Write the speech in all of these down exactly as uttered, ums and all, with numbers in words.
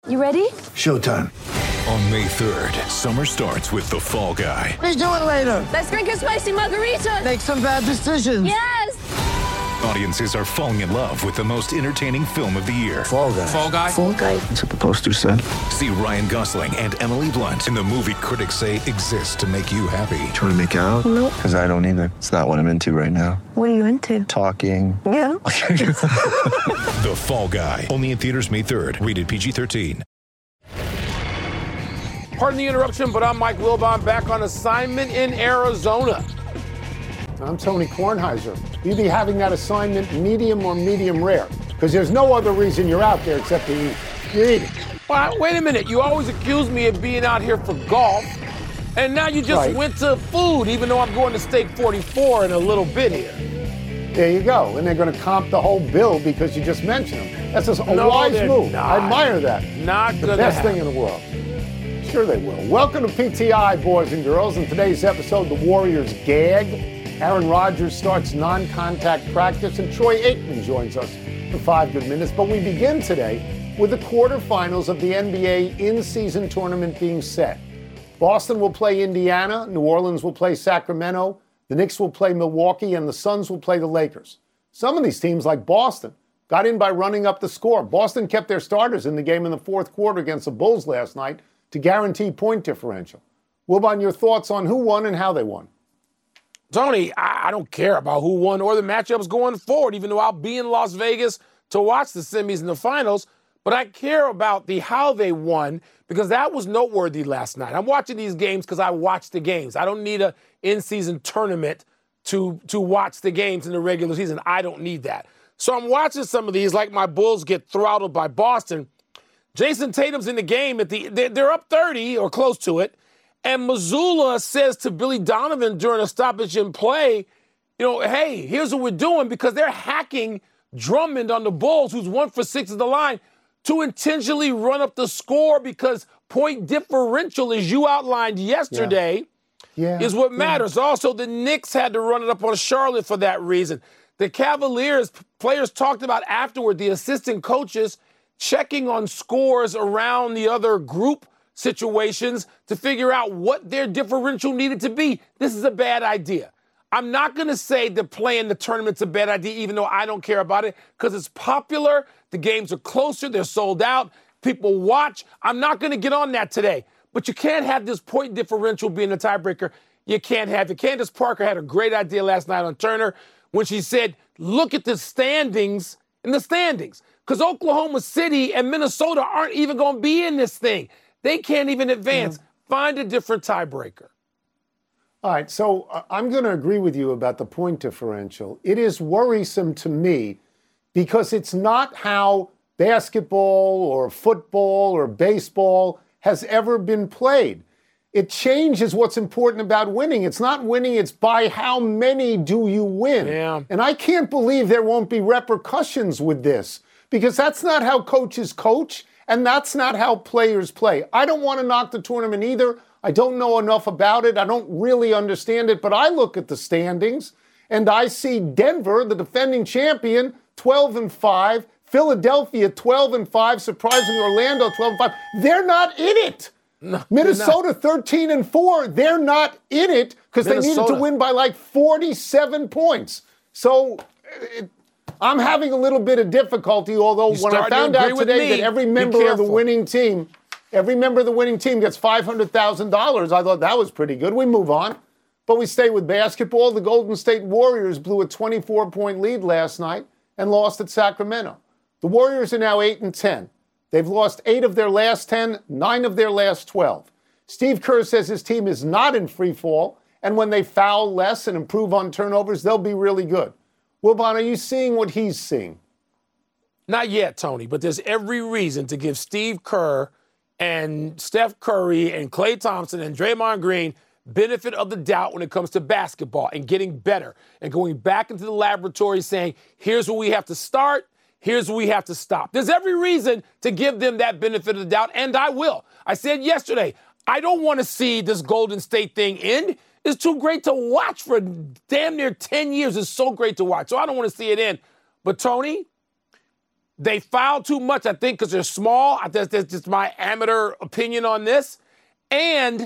You ready? Showtime. On May third, summer starts with The Fall Guy. Let's do it later. Let's drink a spicy margarita. Make some bad decisions. Yes! Audiences are falling in love with the most entertaining film of the year. Fall Guy. Fall Guy? Fall guy. That's what the poster said. See Ryan Gosling and Emily Blunt in the movie critics say exists to make you happy. Trying to make it out? Nope. Because I don't either. It's not what I'm into right now. What are you into? Talking. Yeah. The Fall Guy. Only in theaters May third. Rated P G thirteen. Pardon the interruption, but I'm Mike Wilbon, back on assignment in Arizona. I'm Tony Kornheiser. You'll be having that assignment medium or medium rare, because there's no other reason you're out there except to eat. You're eating. Well, wait a minute. You always accuse me of being out here for golf, and now you just Right. went to food, even though I'm going to Steak forty-four in a little bit here. There you go. And they're going to comp the whole bill because you just mentioned them. That's a No, wise they're move. not. I admire that. Not The gonna best happen. thing in the world. Sure they will. Welcome to P T I, boys and girls. In today's episode, the Warriors gag. Aaron Rodgers starts non-contact practice, and Troy Aikman joins us for five good minutes. But we begin today with the quarterfinals of the N B A in-season tournament being set. Boston will play Indiana, New Orleans will play Sacramento, the Knicks will play Milwaukee, and the Suns will play the Lakers. Some of these teams, like Boston, got in by running up the score. Boston kept their starters in the game in the fourth quarter against the Bulls last night to guarantee point differential. Wilbon, your thoughts on who won and how they won? Tony, I, I don't care about who won or the matchups going forward, even though I'll be in Las Vegas to watch the semis and the finals. But I care about the how they won, because that was noteworthy last night. I'm watching these games because I watch the games. I don't need a in-season tournament to, to watch the games in the regular season. I don't need that. So I'm watching some of these, like my Bulls get throttled by Boston. Jason Tatum's in the game. At the They're up thirty or close to it. And Mazzulla says to Billy Donovan during a stoppage in play, you know, hey, here's what we're doing, because they're hacking Drummond on the Bulls, who's one for six at the line, to intentionally run up the score, because point differential, as you outlined yesterday, Yeah. is what Yeah. matters. Also, the Knicks had to run it up on Charlotte for that reason. The Cavaliers, players talked about afterward, the assistant coaches checking on scores around the other group situations to figure out what their differential needed to be. This is a bad idea. I'm not going to say that playing the tournament's a bad idea, even though I don't care about it, because it's popular. The games are closer. They're sold out. People watch. I'm not going to get on that today. But you can't have this point differential being a tiebreaker. You can't have it. Candace Parker had a great idea last night on Turner when she said, look at the standings in the standings, because Oklahoma City and Minnesota aren't even going to be in this thing. They can't even advance. Yeah. Find a different tiebreaker. All right, so uh, I'm going to agree with you about the point differential. It is worrisome to me because it's not how basketball or football or baseball has ever been played. It changes what's important about winning. It's not winning, it's by how many do you win. Yeah. And I can't believe there won't be repercussions with this, because that's not how coaches coach. And that's not how players play. I don't want to knock the tournament either. I don't know enough about it. I don't really understand it. But I look at the standings, and I see Denver, the defending champion, twelve and five. Philadelphia, twelve and five. Surprisingly, Orlando, twelve and five. They're not in it. No, Minnesota, thirteen and four. They're not in it because they needed to win by like forty-seven points. So it, I'm having a little bit of difficulty, although when I found out today that every member of the winning team, every member of the winning team gets five hundred thousand dollars, I thought that was pretty good. We move on. But we stay with basketball. The Golden State Warriors blew a twenty-four point lead last night and lost at Sacramento. The Warriors are now eight and ten. They've lost eight of their last ten, nine of their last twelve. Steve Kerr says his team is not in free fall, and when they foul less and improve on turnovers, they'll be really good. Wilbon, are you seeing what he's seeing? Not yet, Tony, but there's every reason to give Steve Kerr and Steph Curry and Klay Thompson and Draymond Green benefit of the doubt when it comes to basketball and getting better and going back into the laboratory saying, here's where we have to start, here's where we have to stop. There's every reason to give them that benefit of the doubt, and I will. I said yesterday, I don't want to see this Golden State thing end. It's too great to watch for damn near ten years. It's so great to watch. So I don't want to see it end. But, Tony, They foul too much, I think, because they're small. That's, that's just my amateur opinion on this. And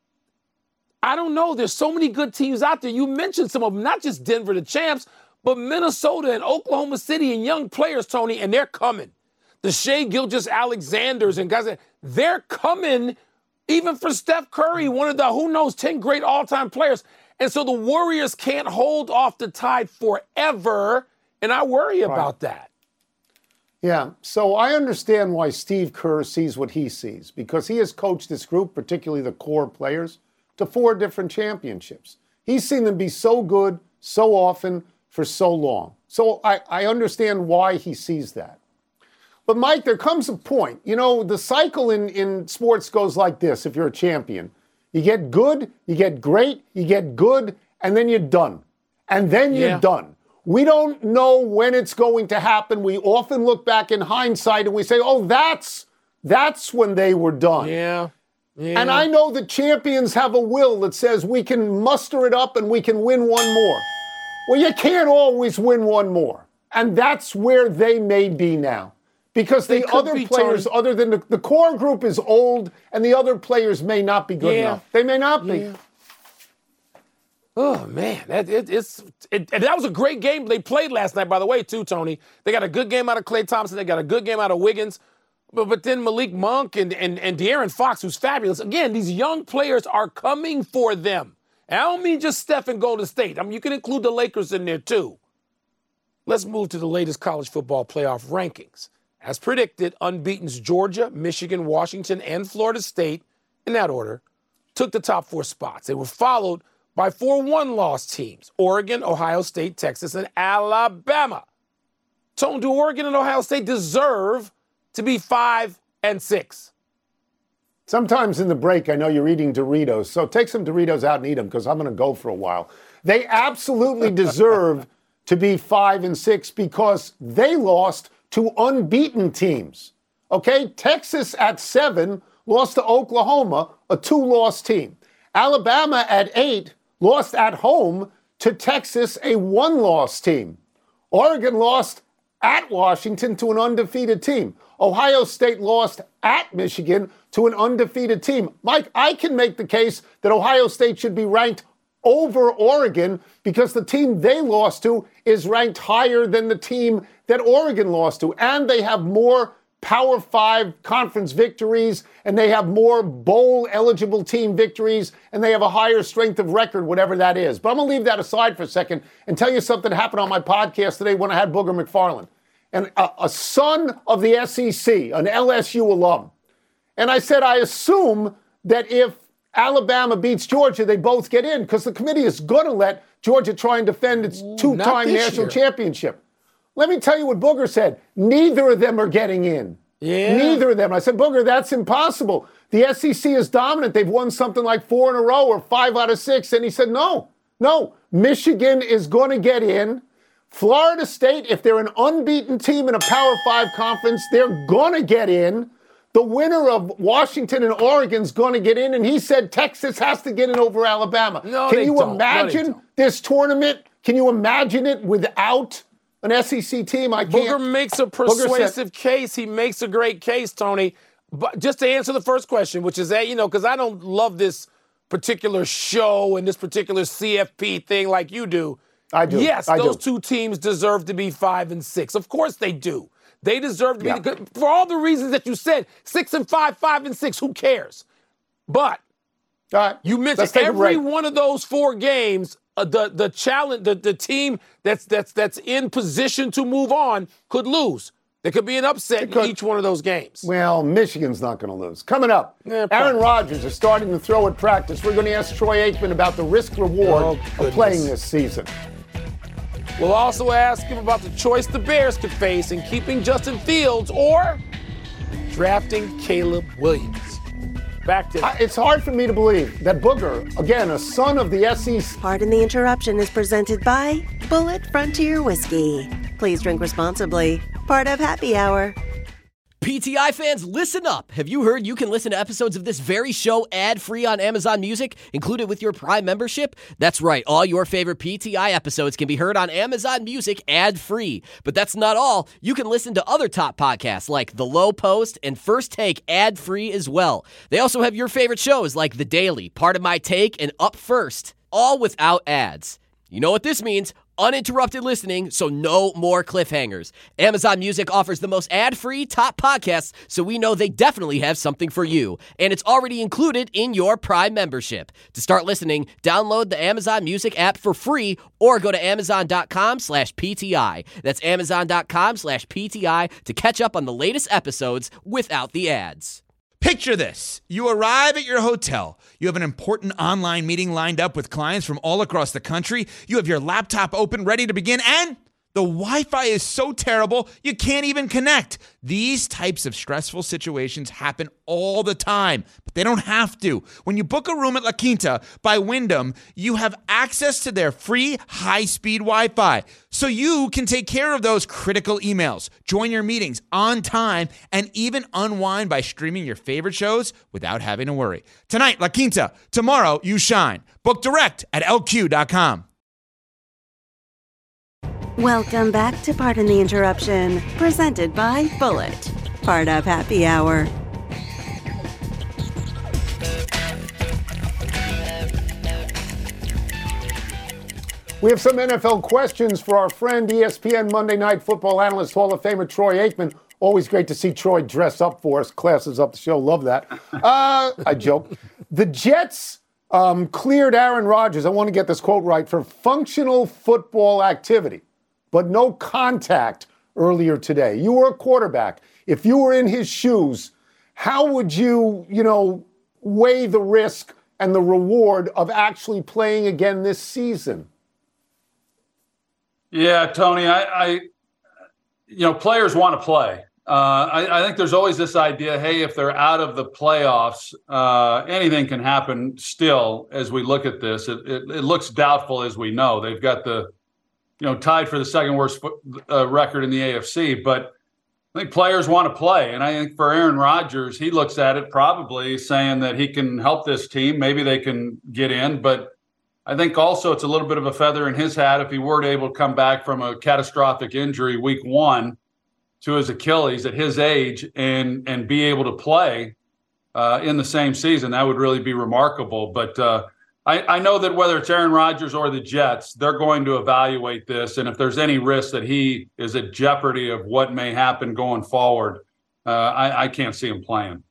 I don't know. There's so many good teams out there. You mentioned some of them, not just Denver, the champs, but Minnesota and Oklahoma City and young players, Tony, and they're coming. The Shai Gilgeous-Alexanders and guys, they're coming even for Steph Curry, one of the, who knows, ten great all-time players. And so the Warriors can't hold off the Tide forever, and I worry right. about that. Yeah, so I understand why Steve Kerr sees what he sees, because he has coached this group, particularly the core players, to four different championships. He's seen them be so good, so often, for so long. So I, I understand why he sees that. But, Mike, there comes a point. You know, the cycle in, in sports goes like this if you're a champion. You get good, you get great, you get good, and then you're done. And then you're yeah. done. We don't know when it's going to happen. We often look back in hindsight and we say, oh, that's that's when they were done. Yeah. yeah. And I know the champions have a will that says we can muster it up and we can win one more. Well, you can't always win one more. And that's where they may be now. Because the other be players, Tony. other than the, the core group is old, and the other players may not be good yeah. enough. They may not be. Yeah. Oh, man. That, it, it's, it, and that was a great game they played last night, by the way, too, Tony. They got a good game out of Klay Thompson. They got a good game out of Wiggins. But, but then Malik Monk and, and, and De'Aaron Fox, who's fabulous. Again, these young players are coming for them. And I don't mean just Steph and Golden State. I mean, you can include the Lakers in there, too. Let's move to the latest college football playoff rankings. As predicted, unbeaten's Georgia, Michigan, Washington, and Florida State, in that order, took the top four spots. They were followed by four one-loss teams, Oregon, Ohio State, Texas, and Alabama. Tone, do Oregon and Ohio State deserve to be five and six? Sometimes in the break, I know you're eating Doritos, so take some Doritos out and eat them because I'm going to go for a while. They absolutely deserve to be five and six because they lost to unbeaten teams. Okay, Texas at seven lost to Oklahoma, a two-loss team. Alabama at eight lost at home to Texas, a one-loss team. Oregon lost at Washington to an undefeated team. Ohio State lost at Michigan to an undefeated team. Mike, I can make the case that Ohio State should be ranked over Oregon because the team they lost to is ranked higher than the team that Oregon lost to. And they have more Power Five conference victories, and they have more bowl-eligible team victories, and they have a higher strength of record, whatever that is. But I'm going to leave that aside for a second and tell you something that happened on my podcast today when I had Booger McFarland, and a, a son of the S E C, an L S U alum. And I said, I assume that if Alabama beats Georgia, they both get in because the committee is going to let Georgia try and defend its two-time national year. championship. Let me tell you what Booger said. Neither of them are getting in. Yeah. Neither of them. I said, Booger, that's impossible. The S E C is dominant. They've won something like four in a row or five out of six. And he said, no, no. Michigan is going to get in. Florida State, if they're an unbeaten team in a Power Five conference, they're going to get in. The winner of Washington and Oregon is going to get in, and he said Texas has to get in over Alabama. No, Can they you don't. imagine no, this tournament? Can you imagine it without an S E C team? I can't. Booger makes a persuasive said, case. He makes a great case, Tony. But just to answer the first question, which is that, you know, because I don't love this particular show and this particular C F P thing like you do. I do. Yes, I those do. two teams deserve to be five and six. Of course they do. They deserve to be, yeah. the, for all the reasons that you said, six and five, five and six, who cares? But all right. you mentioned every one of those four games, uh, the the challenge, the, the team that's that's that's in position to move on could lose. There could be an upset in each one of those games. Well, Michigan's not going to lose. Coming up, yeah, Aaron Rodgers is starting to throw at practice. We're going to ask Troy Aikman about the risk-reward oh, of playing this season. We'll also ask him about the choice the Bears could face in keeping Justin Fields or drafting Caleb Williams. Back to I, It's hard for me to believe that Booger, again, a son of the S E C. Pardon the interruption is presented by Bullet Frontier Whiskey. Please drink responsibly. Part of Happy Hour. P T I fans, listen up. Have you heard you can listen to episodes of this very show ad-free on Amazon Music, included with your Prime membership? That's right. All your favorite P T I episodes can be heard on Amazon Music ad-free. But that's not all. You can listen to other top podcasts like The Low Post and First Take ad-free as well. They also have your favorite shows like The Daily, Part of My Take, and Up First, all without ads. You know what this means? Uninterrupted listening, so no more cliffhangers. Amazon Music offers the most ad-free top podcasts, so we know they definitely have something for you. And it's already included in your Prime membership. To start listening, download the Amazon Music app for free or go to amazon.com slash PTI. That's amazon.com slash PTI to catch up on the latest episodes without the ads. Picture this. You arrive at your hotel. You have an important online meeting lined up with clients from all across the country. You have your laptop open, ready to begin, and the Wi-Fi is so terrible, you can't even connect. These types of stressful situations happen all the time, but they don't have to. When you book a room at La Quinta by Wyndham, you have access to their free high-speed Wi-Fi, so you can take care of those critical emails, join your meetings on time, and even unwind by streaming your favorite shows without having to worry. Tonight, La Quinta. Tomorrow, you shine. Book direct at L Q dot com. Welcome back to Pardon the Interruption, presented by Bullet, part of Happy Hour. We have some N F L questions for our friend, E S P N Monday Night Football analyst, Hall of Famer Troy Aikman. Always great to see Troy dress up for us. Classes up the show. Love that. Uh, I joke. The Jets um, cleared Aaron Rodgers, I want to get this quote right, for functional football activity, but no contact earlier today. You were a quarterback. If you were in his shoes, how would you, you know, weigh the risk and the reward of actually playing again this season? Yeah, Tony, I, I you know, players want to play. Uh, I, I think there's always this idea, hey, if they're out of the playoffs, uh, anything can happen still as we look at this. It, it, it looks doubtful, as we know. They've got the you know, tied for the second worst uh, record in the A F C. But I think players want to play. And I think for Aaron Rodgers, he looks at it probably saying that he can help this team. Maybe they can get in. But I think also it's a little bit of a feather in his hat if he were to able to come back from a catastrophic injury week one to his Achilles at his age and, and be able to play uh, in the same season. That would really be remarkable. But uh, I, I know that whether it's Aaron Rodgers or the Jets, they're going to evaluate this. And if there's any risk that he is at jeopardy of what may happen going forward, uh, I, I can't see him playing.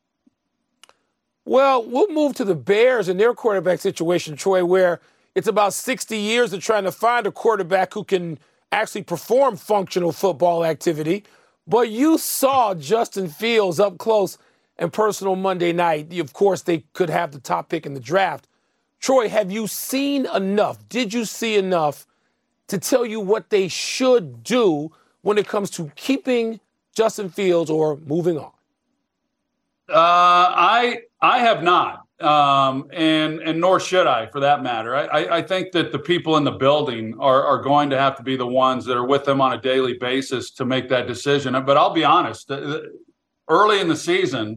Well, we'll move to the Bears and their quarterback situation, Troy, where it's about sixty years of trying to find a quarterback who can actually perform functional football activity. But you saw Justin Fields up close and personal Monday night. Of course, they could have the top pick in the draft. Troy, have you seen enough? Did you see enough to tell you what they should do when it comes to keeping Justin Fields or moving on? Uh, I I have not, um, and and nor should I, for that matter. I, I, I think that the people in the building are, are going to have to be the ones that are with them on a daily basis to make that decision. But I'll be honest, early in the season,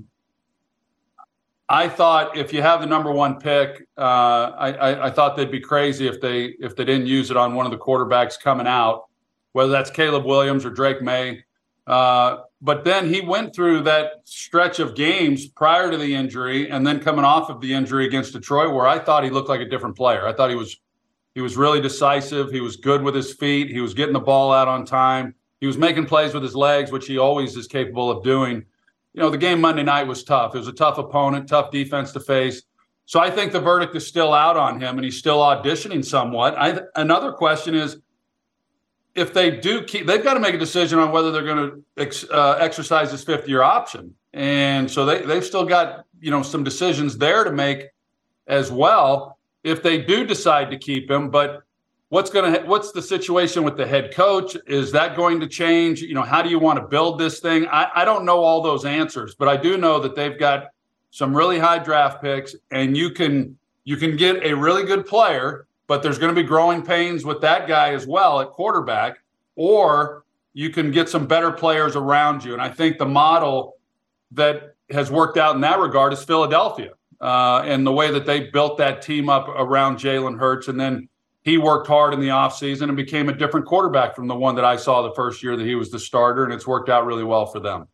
I thought if you have the number one pick, uh, I, I, I thought they'd be crazy if they if they didn't use it on one of the quarterbacks coming out, whether that's Caleb Williams or Drake May. Uh, but then he went through that stretch of games prior to the injury and then coming off of the injury against Detroit where I thought he looked like a different player. I thought he was he was really decisive. He was good with his feet. He was getting the ball out on time. He was making plays with his legs, which he always is capable of doing. You know, the game Monday night was tough. It was a tough opponent, tough defense to face. So I think the verdict is still out on him, and he's still auditioning somewhat. I, another question is, if they do keep, they've got to make a decision on whether they're going to ex, uh, exercise this fifth-year option. And so they, they've still got, you know, some decisions there to make as well if they do decide to keep him. But what's going to, what's the situation with the head coach? Is that going to change? You know, how do you want to build this thing? I, I don't know all those answers, but I do know that they've got some really high draft picks, and you can, you can get a really good player, but there's going to be growing pains with that guy as well at quarterback, or you can get some better players around you. And I think the model that has worked out in that regard is Philadelphia, uh, and the way that they built that team up around Jalen Hurts. And then he worked hard in the offseason and became a different quarterback from the one that I saw the first year that he was the starter, and it's worked out really well for them.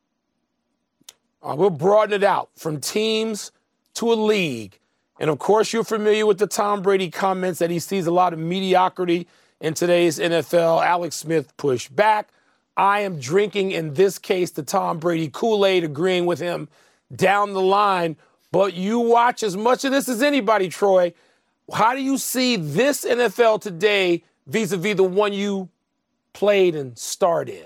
Uh, we'll broaden it out from teams to a league. And, of course, you're familiar with the Tom Brady comments that he sees a lot of mediocrity in today's N F L. Alex Smith pushed back. I am drinking, in this case, the Tom Brady Kool-Aid, agreeing with him down the line. But you watch as much of this as anybody, Troy. How do you see this N F L today vis-a-vis the one you played and starred in?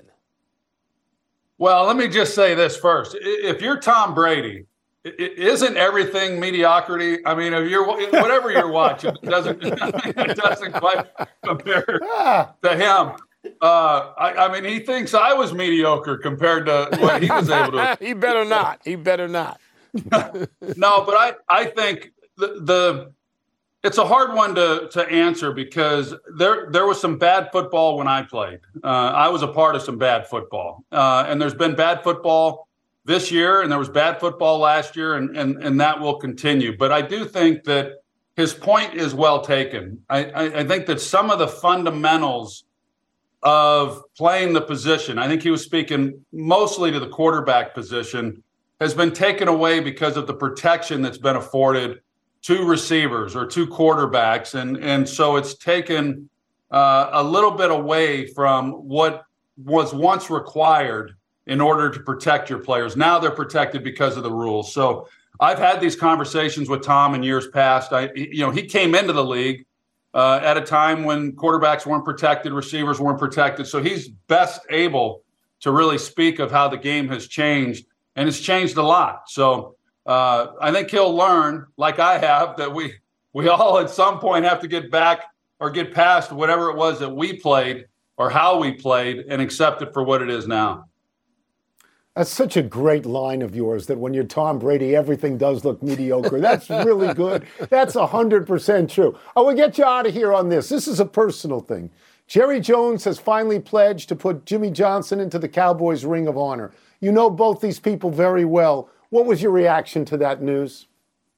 Well, let me just say this first. If you're Tom Brady, isn't everything mediocrity? I mean, if you're whatever you're watching, it doesn't it doesn't quite compare to him. Uh, I, I mean, he thinks I was mediocre compared to what he was able to. He better not. He better not. No, but I I think the, the it's a hard one to to answer because there there was some bad football when I played. Uh, I was a part of some bad football, uh, and there's been bad football this year, and there was bad football last year, and and and that will continue. But I do think that his point is well taken. I I, I think that some of the fundamentals of playing the position, I think he was speaking mostly to the quarterback position, has been taken away because of the protection that's been afforded to receivers or to quarterbacks. And, and so it's taken uh, a little bit away from what was once required in order to protect your players. Now they're protected because of the rules. So I've had these conversations with Tom in years past. I, you know, he came into the league uh, at a time when quarterbacks weren't protected, receivers weren't protected. So he's best able to really speak of how the game has changed, and it's changed a lot. So uh, I think he'll learn, like I have, that we we all at some point have to get back or get past whatever it was that we played or how we played and accept it for what it is now. That's such a great line of yours, that when you're Tom Brady, everything does look mediocre. That's really good. That's one hundred percent true. I will get you out of here on this. This is a personal thing. Jerry Jones has finally pledged to put Jimmy Johnson into the Cowboys Ring of Honor. You know both these people very well. What was your reaction to that news?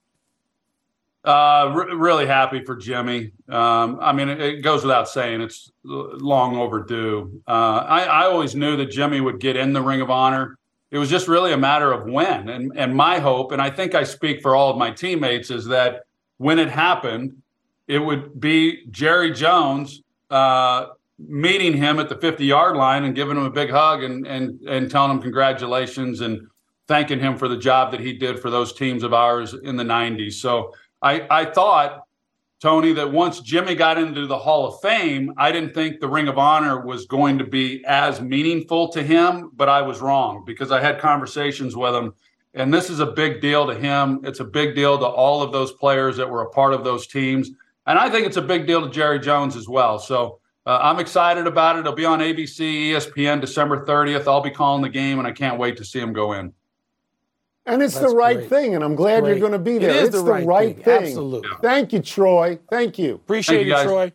Uh, re- really happy for Jimmy. Um, I mean, it, it goes without saying, it's long overdue. Uh, I, I always knew that Jimmy would get in the Ring of Honor. It was just really a matter of when. And, and my hope, and I think I speak for all of my teammates, is that when it happened, it would be Jerry Jones uh, meeting him at the fifty-yard line and giving him a big hug and, and, and telling him congratulations and thanking him for the job that he did for those teams of ours in the nineties. So I, I thought, Tony, that once Jimmy got into the Hall of Fame, I didn't think the Ring of Honor was going to be as meaningful to him, but I was wrong because I had conversations with him, and this is a big deal to him. It's a big deal to all of those players that were a part of those teams, and I think it's a big deal to Jerry Jones as well. So uh, I'm excited about it. It'll be on A B C, E S P N, December thirtieth. I'll be calling the game, and I can't wait to see him go in. And it's That's the right great. thing, and I'm glad Great. you're going to be there. It is it's the the right right thing. thing. Absolutely. Thank you, Troy. Thank you. Appreciate Thank you, it, guys. Troy.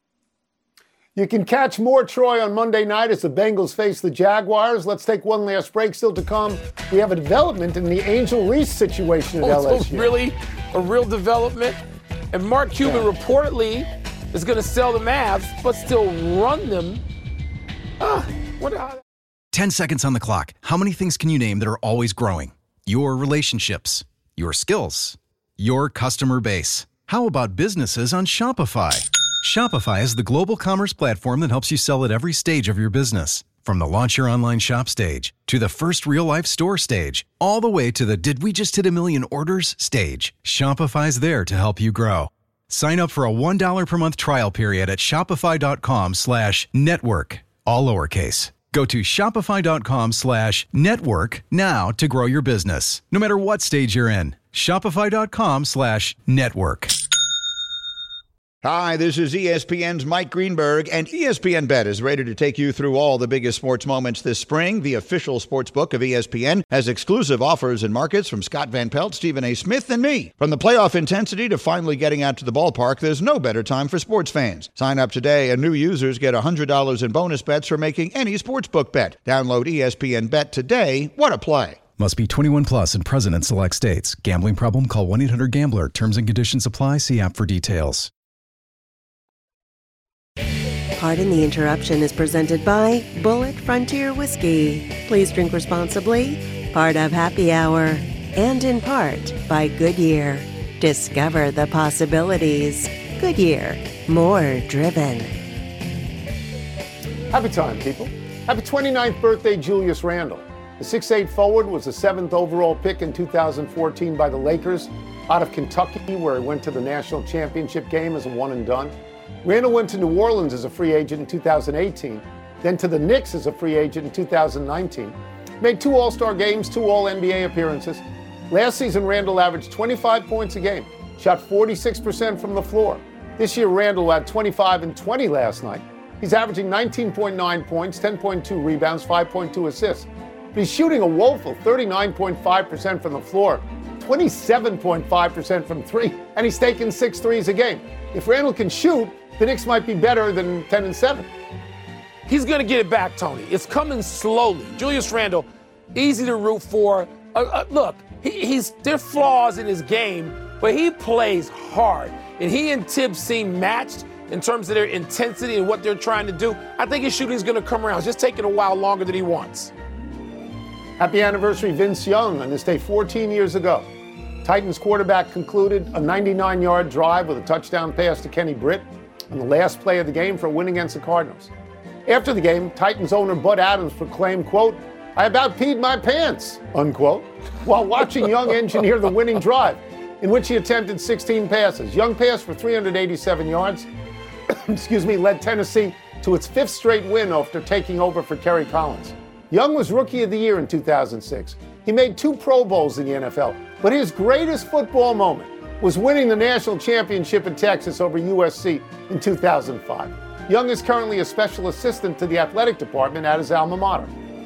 You can catch more Troy on Monday night as the Bengals face the Jaguars. Let's take one last break. Still to come, we have a development in the Angel Reese situation at Oh, L S U. so really a real development. And Mark Cuban Yeah. reportedly is going to sell the Mavs, but still run them. Ah, what? How, ten seconds on the clock. How many things can you name that are always growing? Your relationships, your skills, your customer base. How about businesses on Shopify? Shopify is the global commerce platform that helps you sell at every stage of your business. From the launch your online shop stage, to the first real life store stage, all the way to the did we just hit a million orders stage. Shopify's there to help you grow. Sign up for a one dollar per month trial period at shopify.com slash network, all lowercase. Go to shopify.com slash network now to grow your business, no matter what stage you're in. Shopify.com slash network. Hi, this is E S P N's Mike Greenberg, and E S P N Bet is ready to take you through all the biggest sports moments this spring. The official sports book of E S P N has exclusive offers and markets from Scott Van Pelt, Stephen A. Smith, and me. From the playoff intensity to finally getting out to the ballpark, there's no better time for sports fans. Sign up today, and new users get one hundred dollars in bonus bets for making any sportsbook bet. Download E S P N Bet today. What a play. Must be twenty-one plus and present in select states. Gambling problem? Call one eight hundred gambler. Terms and conditions apply. See app for details. Pardon the Interruption is presented by Bullet Frontier Whiskey. Please drink responsibly. Part of Happy Hour. And in part by Goodyear. Discover the possibilities. Goodyear. More driven. Happy time, people. Happy twenty-ninth birthday, Julius Randle. The six eight forward was the seventh overall pick in two thousand fourteen by the Lakers out of Kentucky, where he went to the national championship game as a one and done. Randle went to New Orleans as a free agent in two thousand eighteen, then to the Knicks as a free agent in two thousand nineteen. Made two All-Star games, two All-N B A appearances. Last season, Randle averaged twenty-five points a game, shot forty-six percent from the floor. This year, Randle had twenty-five and twenty last night. He's averaging nineteen point nine points, ten point two rebounds, five point two assists. But he's shooting a woeful thirty-nine point five percent from the floor, twenty-seven point five percent from three, and he's taking six threes a game. If Randle can shoot, the Knicks might be better than ten and seven. He's going to get it back, Tony. It's coming slowly. Julius Randle, easy to root for. Uh, uh, look, he, he's there are flaws in his game, but he plays hard. And he and Tibbs seem matched in terms of their intensity and what they're trying to do. I think his shooting is going to come around. It's just taking a while longer than he wants. Happy anniversary, Vince Young, on this day fourteen years ago. Titans quarterback concluded a ninety-nine-yard drive with a touchdown pass to Kenny Britt on the last play of the game for a win against the Cardinals. After the game, Titans owner Bud Adams proclaimed, quote, "I about peed my pants," unquote, while watching Young engineer the winning drive, in which he attempted sixteen passes. Young passed for three hundred eighty-seven yards, excuse me, led Tennessee to its fifth straight win after taking over for Kerry Collins. Young was Rookie of the Year in two thousand six. He made two Pro Bowls in the N F L, but his greatest football moment was winning the national championship in Texas over U S C in two thousand five. Young is currently a special assistant to the athletic department at his alma mater.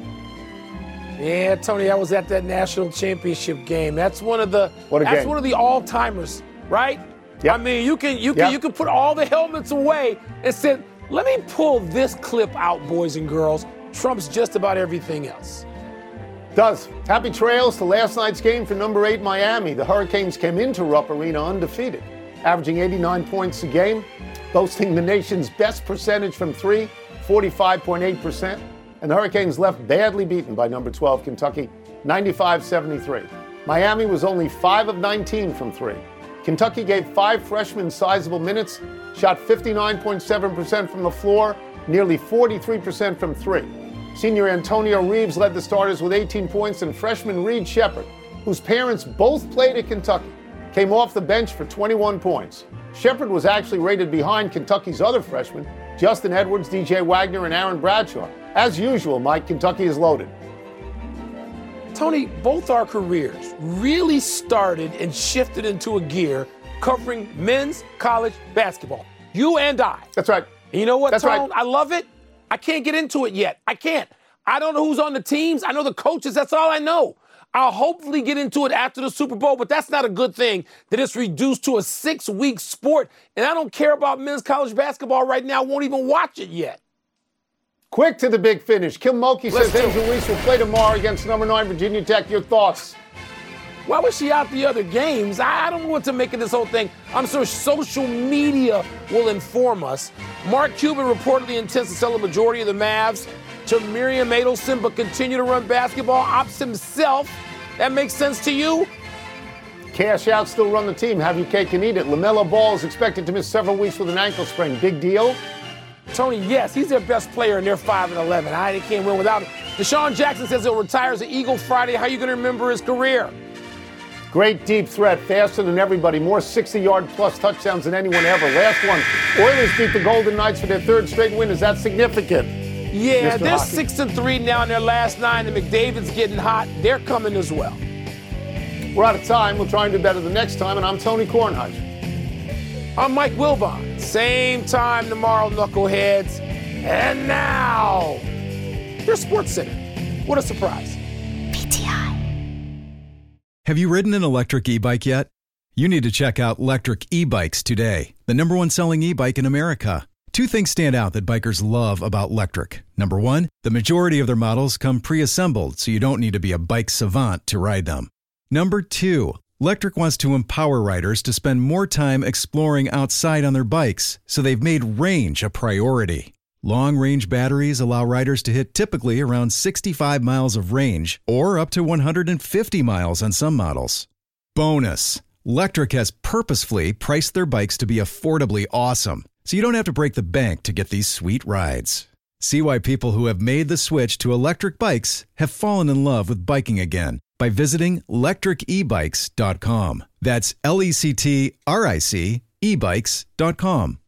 Yeah, Tony, I was at that national championship game. That's one of the what a that's game. one of the all-timers, right? Yep. I mean, you can you can Yep. you can put all the helmets away and say, "Let me pull this clip out, boys and girls." Trumps just about everything else. Does. Happy trails to last night's game for number eight Miami. The Hurricanes came into Rupp Arena undefeated, averaging eighty-nine points a game, boasting the nation's best percentage from three, forty-five point eight percent. And the Hurricanes left badly beaten by number twelve Kentucky, ninety-five seventy-three. Miami was only five of nineteen from three. Kentucky gave five freshmen sizable minutes, shot fifty-nine point seven percent from the floor, nearly forty-three percent from three. Senior Antonio Reeves led the starters with eighteen points, and freshman Reed Shepard, whose parents both played at Kentucky, came off the bench for twenty-one points. Shepard was actually rated behind Kentucky's other freshmen, Justin Edwards, D J Wagner, and Aaron Bradshaw. As usual, Mike, Kentucky is loaded. Tony, both our careers really started and shifted into a gear covering men's college basketball. You and I. That's right. And you know what, That's Tone? right. I love it. I can't get into it yet. I can't. I don't know who's on the teams. I know the coaches. That's all I know. I'll hopefully get into it after the Super Bowl, but that's not a good thing that it's reduced to a six-week sport. And I don't care about men's college basketball right now. I won't even watch it yet. Quick to the big finish. Kim Mulkey Let's says do Angel Reese will play tomorrow against number nine Virginia Tech. Your thoughts? Why was she out the other games? I don't know what to make of this whole thing. I'm sure social media will inform us. Mark Cuban reportedly intends to sell a majority of the Mavs to Miriam Adelson, but continue to run basketball ops himself. That makes sense to you? Cash out, still run the team. Have your cake and eat it. LaMelo Ball is expected to miss several weeks with an ankle sprain. Big deal? Tony, yes, he's their best player, and they're five and eleven. I can't win without him. Deshaun Jackson says he'll retire as an Eagle Friday. How are you going to remember his career? Great deep threat, faster than everybody, more sixty-yard plus touchdowns than anyone ever. Last one, Oilers beat the Golden Knights for their third straight win. Is that significant? Yeah, Mister they're Hockey. six and three now in their last nine. And McDavid's getting hot. They're coming as well. We're out of time. We'll try and do better the next time. And I'm Tony Kornheiser. I'm Mike Wilbon. Same time tomorrow, knuckleheads. And now, your Sports Center. What a surprise. P T I. Have you ridden an electric e-bike yet? You need to check out Lectric E-Bikes today, the number one selling e-bike in America. Two things stand out that bikers love about Lectric. Number one, the majority of their models come pre-assembled, so you don't need to be a bike savant to ride them. Number two, Lectric wants to empower riders to spend more time exploring outside on their bikes, so they've made range a priority. Long-range batteries allow riders to hit typically around sixty-five miles of range, or up to one hundred fifty miles on some models. Bonus, Lectric has purposefully priced their bikes to be affordably awesome, so you don't have to break the bank to get these sweet rides. See why people who have made the switch to electric bikes have fallen in love with biking again by visiting lectric e bikes dot com. That's L E C T R I C e bikes dot com.